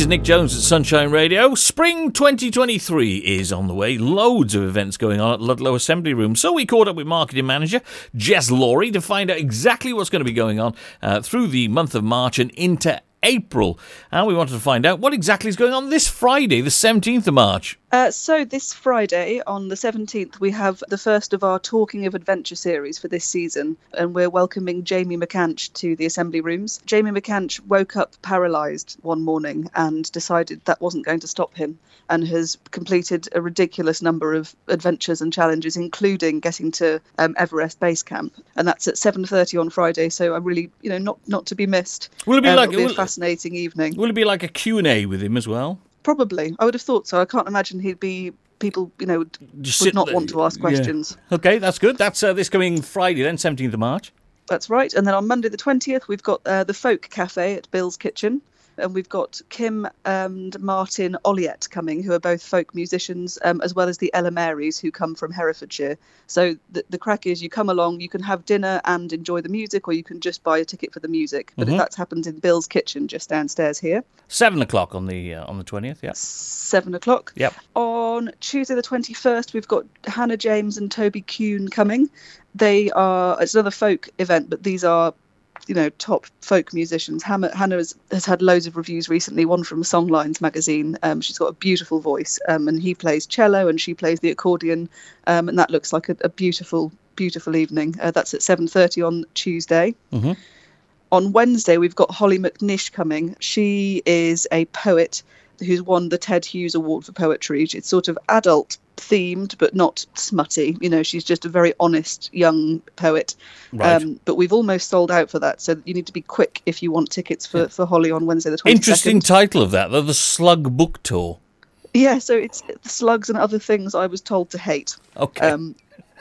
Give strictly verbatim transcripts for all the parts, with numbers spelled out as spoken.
is Nick Jones at Sunshine Radio. Spring twenty twenty-three is on the way. Loads of events going on at Ludlow Assembly Room. So we caught up with marketing manager Jess Laurie to find out exactly what's going to be going on uh, through the month of March and into April. And we wanted to find out what exactly is going on this Friday, the seventeenth of March. Uh, so this Friday, on the seventeenth, we have the first of our Talking of Adventure series for this season, and we're welcoming Jamie McCanch to the Assembly Rooms. Jamie McCanch woke up paralysed one morning and decided that wasn't going to stop him, and has completed a ridiculous number of adventures and challenges, including getting to um, Everest Base Camp, and that's at seven thirty on Friday. So I really, you know, not not to be missed. Will it be um, like it'll be will, a fascinating evening? Will it be like a Q and A with him as well? Probably. I would have thought so. I can't imagine he'd be... People, you know, Just would not there. want to ask questions. Yeah. Okay, that's good. That's uh, this coming Friday then, seventeenth of March. That's right. And then on Monday the twentieth, we've got uh, the Folk Cafe at Bill's Kitchen. And we've got Kim and Martin Olliett coming, who are both folk musicians, um, as well as the Ella Marys, who come from Herefordshire. So the, the crack is you come along, you can have dinner and enjoy the music, or you can just buy a ticket for the music. But Mm-hmm. that happens in Bill's Kitchen, just downstairs here. Seven o'clock on the uh, on the twentieth. Yeah. Seven o'clock. Yep. On Tuesday the twenty-first, we've got Hannah James and Toby Kuhn coming. They are, it's another folk event, but these are, you know, top folk musicians. Hannah, Hannah has, has had loads of reviews recently, one from Songlines magazine. Um, she's got a beautiful voice, um, and he plays cello and she plays the accordion, um, and that looks like a, a beautiful, beautiful evening. Uh, that's at seven thirty on Tuesday. Mm-hmm. On Wednesday, we've got Holly McNish coming. She is a poet who's won the Ted Hughes Award for Poetry. It's sort of adult themed, but not smutty. You know, she's just a very honest young poet. Right. Um, but we've almost sold out for that, so you need to be quick if you want tickets for, for Holly on Wednesday the twenty-second. Interesting title of that, though, the Slug Book Tour. Yeah, so it's the slugs and other things I was told to hate. Okay. Um,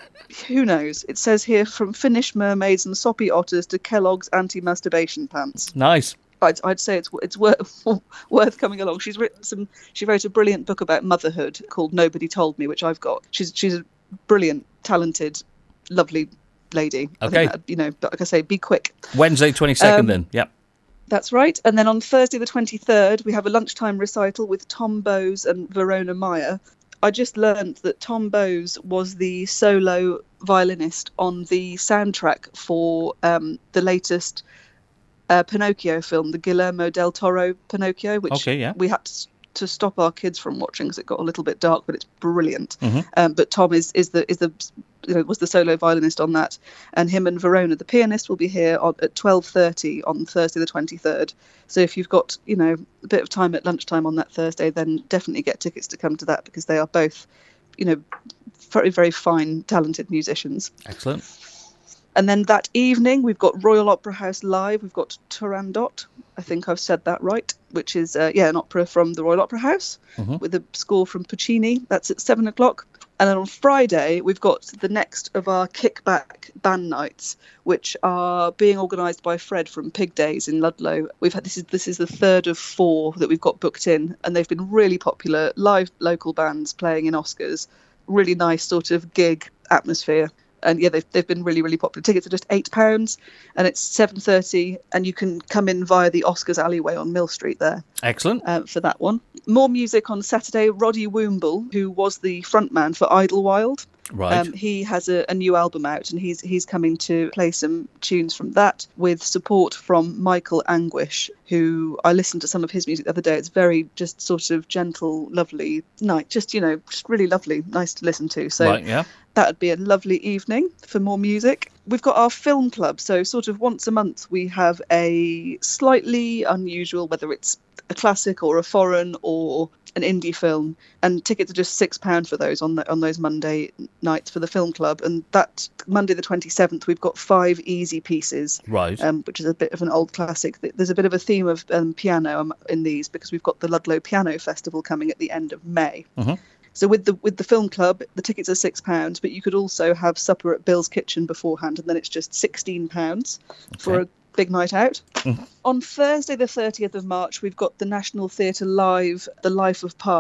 who knows? It says here, from Finnish mermaids and soppy otters to Kellogg's anti-masturbation pants. Nice. I'd, I'd say it's it's worth worth coming along. She's written some. She wrote a brilliant book about motherhood called Nobody Told Me, which I've got. She's she's a brilliant, talented, lovely lady. I Okay. think that, you know, like I say, be quick. Wednesday twenty-second Um, then. Yep. That's right. And then on Thursday the twenty-third, we have a lunchtime recital with Tom Bowes and Verona Meyer. I just learned that Tom Bowes was the solo violinist on the soundtrack for um, the latest uh, Pinocchio film, the Guillermo del Toro Pinocchio, which Okay, yeah. we had to, to stop our kids from watching because it got a little bit dark, but it's brilliant. Mm-hmm. Um, but Tom is is the is the you know, was the solo violinist on that, and him and Verona, the pianist, will be here on, at twelve thirty on Thursday the twenty-third. So if you've got, you know, a bit of time at lunchtime on that Thursday, then definitely get tickets to come to that, because they are both, you know, very, very fine, talented musicians. Excellent. And then that evening, we've got Royal Opera House Live. We've got Turandot, I think I've said that right, which is, uh, yeah, an opera from the Royal Opera House, Mm-hmm. with a score from Puccini. That's at seven o'clock. And then on Friday, we've got the next of our kickback band nights, which are being organised by Fred from Pig Days in Ludlow. We've had this is this is the third of four that we've got booked in, and they've been really popular. Live local bands playing in Oscars, really nice sort of gig atmosphere. And yeah, they've they've been really, really popular. Tickets are just eight pounds, and it's seven thirty, and you can come in via the Oscars alleyway on Mill Street there. Excellent. Uh, for that one. More music on Saturday. Roddy Woomble, who was the frontman for Idlewild. Right. Um, he has a, a new album out, and he's he's coming to play some tunes from that with support from Michael Anguish, who I listened to some of his music the other day. It's very just sort of gentle, lovely night. Just, you know, just really lovely, nice to listen to. So right, yeah. that would be a lovely evening for more music. We've got our film club. So sort of once a month we have a slightly unusual, whether it's a classic or a foreign or an indie film, and tickets are just six pounds for those on the, on those Monday nights for the film club. And that Monday the twenty-seventh, we've got Five Easy Pieces, Right. um, which is a bit of an old classic. There's a bit of a theme of um, piano um, in these, because we've got the Ludlow Piano Festival coming at the end of May. Mm-hmm. So with the with the film club, the tickets are six pounds, but you could also have supper at Bill's Kitchen beforehand, and then it's just sixteen pounds for a big night out. Mhm. On Thursday the thirtieth of March, we've got the National Theatre Live, The Life of Pi.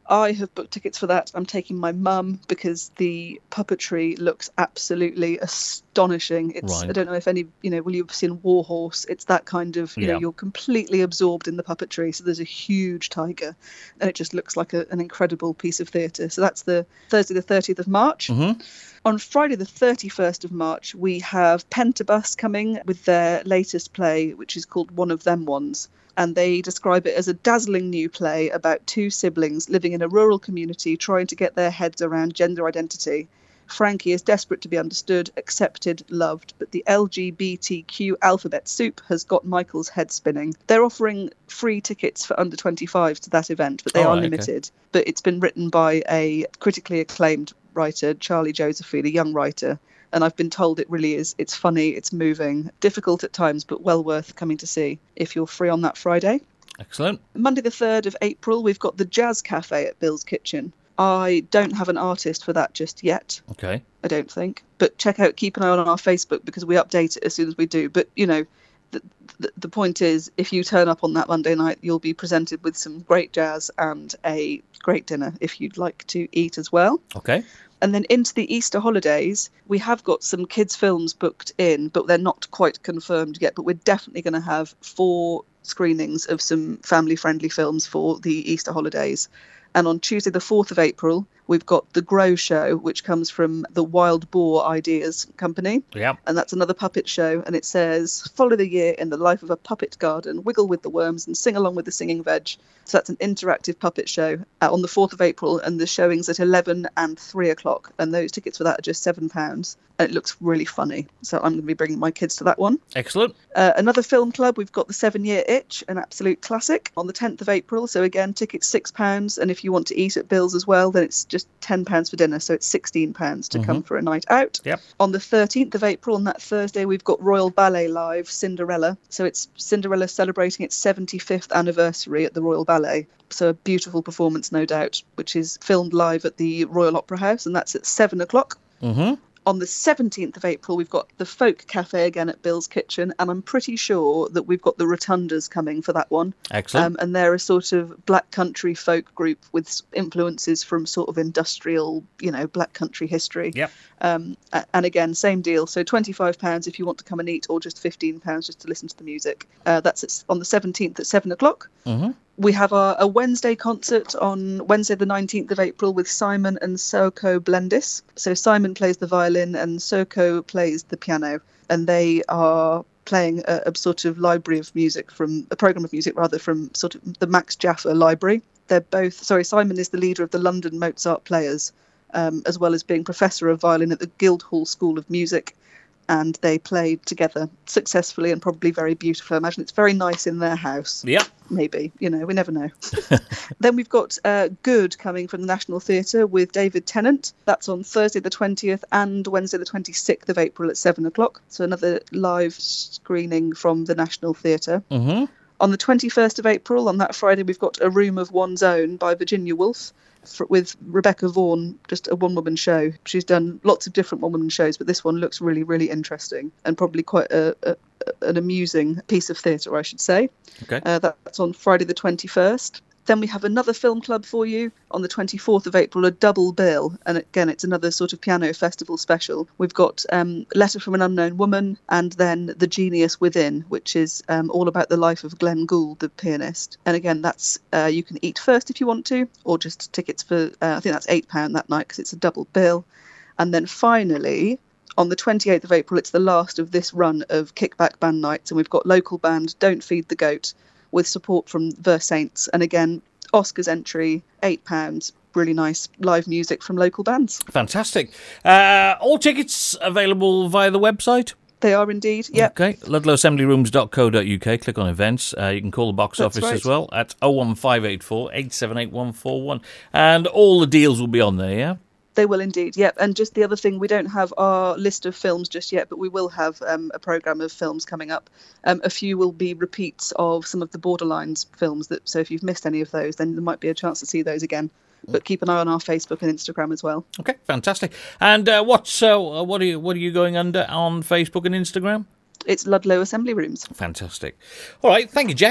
I have booked tickets for that. I'm taking my mum because the puppetry looks absolutely astonishing. It's Right. I don't know if any, you know, will you have seen Warhorse? It's that kind of, you Yeah. know, you're completely absorbed in the puppetry. So there's a huge tiger and it just looks like a, an incredible piece of theatre. So that's the Thursday the thirtieth of March. Mm-hmm. On Friday the thirty-first of March, we have Pentabus coming with their latest play, which is called One of Them Ones. And they describe it as a dazzling new play about two siblings living in a rural community trying to get their heads around gender identity. Frankie is desperate to be understood, accepted, loved, but the L G B T Q alphabet soup has got Michael's head spinning. They're offering free tickets for under twenty-fives to that event, but they All are right, okay. limited. But it's been written by a critically acclaimed writer, Charlie Josephine, a young writer. And I've been told it really is. It's funny, it's moving, difficult at times, but well worth coming to see if you're free on that Friday. Excellent. Monday the third of April, we've got the Jazz Cafe at Bill's Kitchen. I don't have an artist for that just yet, Okay. I don't think. But check out, keep an eye on our Facebook because we update it as soon as we do. But, you know, the, the, the point is, if you turn up on that Monday night, you'll be presented with some great jazz and a great dinner if you'd like to eat as well. Okay. And then into the Easter holidays, we have got some kids' films booked in, but they're not quite confirmed yet. But we're definitely going to have four screenings of some family-friendly films for the Easter holidays. And on Tuesday, the fourth of April, we've got The Grow Show, which comes from the Wild Boar Ideas Company. Yeah. And that's another puppet show. And it says, follow the year in the life of a puppet garden, wiggle with the worms and sing along with the singing veg. So that's an interactive puppet show uh, on the fourth of April. And the showing's at eleven and three o'clock. And those tickets for that are just seven pounds. And it looks really funny. So I'm going to be bringing my kids to that one. Excellent. Uh, another film club, we've got The Seven Year Itch, an absolute classic, on the tenth of April. So again, tickets six pounds. And if you want to eat at Bill's as well, then it's just ten pounds for dinner. So it's sixteen pounds to Mhm. come for a night out. Yep. On the thirteenth of April, on that Thursday, we've got Royal Ballet Live, Cinderella. So it's Cinderella celebrating its seventy-fifth anniversary at the Royal Ballet. So a beautiful performance, no doubt, which is filmed live at the Royal Opera House. And that's at seven o'clock. Mm-hmm. On the seventeenth of April, we've got the Folk Cafe again at Bill's Kitchen, and I'm pretty sure that we've got the Rotundas coming for that one. Excellent. Um, and they're a sort of black country folk group with s- influences from sort of industrial, you know, black country history. Yep. Um, a- and again, same deal. So twenty-five pounds if you want to come and eat, or just fifteen pounds just to listen to the music. Uh, that's at, on the seventeenth at seven o'clock. Mm-hmm. We have our, a Wednesday concert on Wednesday the nineteenth of April with Simon and Soko Blendis. So Simon plays the violin and Soko plays the piano, and they are playing a, a sort of library of music from a program of music rather from sort of the Max Jaffa Library. They're both sorry Simon is the leader of the London Mozart Players, um, as well as being professor of violin at the Guildhall School of Music. And they played together successfully and probably very beautifully. I imagine it's very nice in their house. Yep. Maybe, you know, we never know. Then we've got uh, Good coming from the National Theatre with David Tennant. That's on Thursday the twentieth and Wednesday the twenty-sixth of April at seven o'clock. So another live screening from the National Theatre. Mm-hmm. On the twenty-first of April, on that Friday, we've got A Room of One's Own by Virginia Woolf. For, with Rebecca Vaughan, just a one-woman show. She's done lots of different one-woman shows, but this one looks really, really interesting and probably quite a, a, an amusing piece of theatre, I should say. Okay. Uh, that's on Friday the twenty-first. Then we have another film club for you on the twenty-fourth of April, a double bill. And again, it's another sort of piano festival special. We've got um, Letter from an Unknown Woman and then The Genius Within, which is um, all about the life of Glenn Gould, the pianist. And again, that's uh, you can eat first if you want to, or just tickets for, uh, I think that's eight pounds that night because it's a double bill. And then finally, on the twenty-eighth of April, it's the last of this run of Kickback Band Nights. And we've got local band Don't Feed the Goat, with support from Verse Saints. And again, Oscar's entry, eight pounds. Really nice live music from local bands. Fantastic. Uh, all tickets available via the website? They are indeed, yep. Okay, ludlow assembly rooms dot co dot uk. Click on events. Uh, you can call the box That's office right. as well at oh one five eight four, eight seven eight, one four one. And all the deals will be on there, yeah? They will indeed, yep. And just the other thing, we don't have our list of films just yet, but we will have um, a programme of films coming up. Um, a few will be repeats of some of the Borderlines films. That so if you've missed any of those, then there might be a chance to see those again. But keep an eye on our Facebook and Instagram as well. Okay, fantastic. And uh, what's uh, what are you what are you going under on Facebook and Instagram? It's Ludlow Assembly Rooms. Fantastic. All right, thank you, Jess.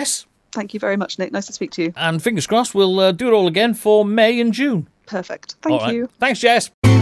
Thank you very much, Nick. Nice to speak to you. And fingers crossed, we'll uh, do it all again for May and June. Perfect. Thank All right. you. Thanks, Jess.